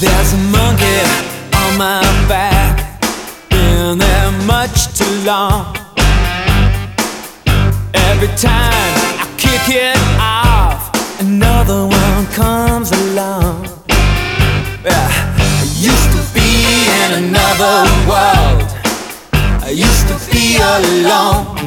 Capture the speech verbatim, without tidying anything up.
There's a monkey on my back, been there much too long. Every time I kick it off, another one comes along. Yeah. I used to be in another world, I used to be alone.